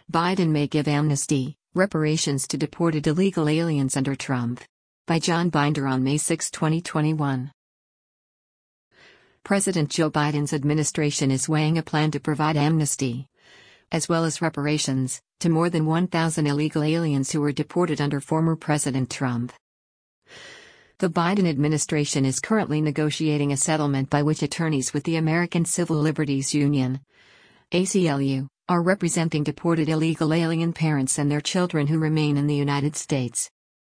Biden may give amnesty, reparations to deported illegal aliens under Trump. By John Binder on May 6, 2021. President Joe Biden's administration is weighing a plan to provide amnesty, as well as reparations, to more than 1,000 illegal aliens who were deported under former President Trump. The Biden administration is currently negotiating a settlement by which attorneys with the American Civil Liberties Union, ACLU, are representing deported illegal alien parents and their children who remain in the United States.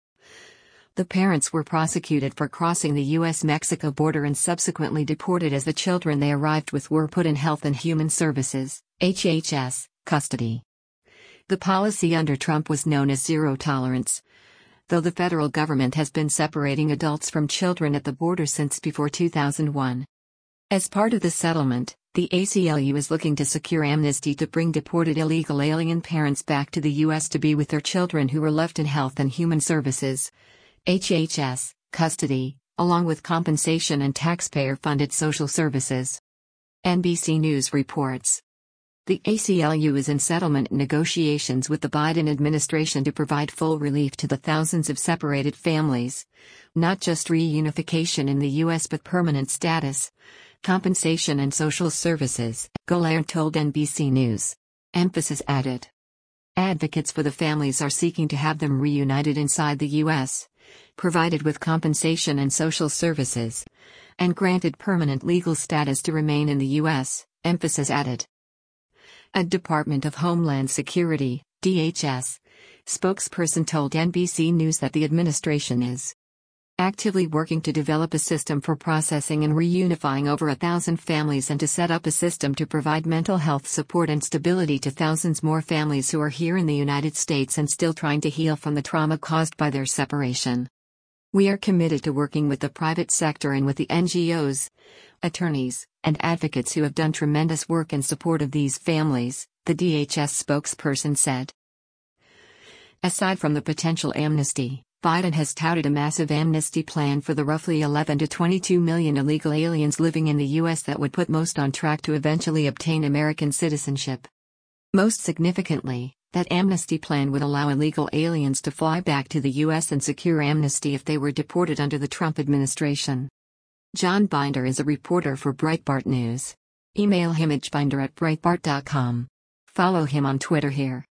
The parents were prosecuted for crossing the U.S.-Mexico border and subsequently deported as the children they arrived with were put in Health and Human Services, HHS, custody. The policy under Trump was known as zero tolerance, though the federal government has been separating adults from children at the border since before 2001. As part of the settlement, the ACLU is looking to secure amnesty to bring deported illegal alien parents back to the U.S. to be with their children who were left in Health and Human Services, HHS, custody, along with compensation and taxpayer-funded social services. NBC News reports. The ACLU is in settlement negotiations with the Biden administration to provide full relief to the thousands of separated families, not just reunification in the U.S. but permanent status, compensation and social services, Golaert told NBC News. Emphasis added. Advocates for the families are seeking to have them reunited inside the U.S., provided with compensation and social services, and granted permanent legal status to remain in the U.S., emphasis added. A Department of Homeland Security, DHS, spokesperson told NBC News that the administration is actively working to develop a system for processing and reunifying over 1,000 families and to set up a system to provide mental health support and stability to thousands more families who are here in the United States and still trying to heal from the trauma caused by their separation. We are committed to working with the private sector and with the NGOs, attorneys, and advocates who have done tremendous work in support of these families, the DHS spokesperson said. Aside from the potential amnesty, Biden has touted a massive amnesty plan for the roughly 11 to 22 million illegal aliens living in the U.S. that would put most on track to eventually obtain American citizenship. Most significantly, that amnesty plan would allow illegal aliens to fly back to the U.S. and secure amnesty if they were deported under the Trump administration. John Binder is a reporter for Breitbart News. Email him at binder@breitbart.com. Follow him on Twitter here.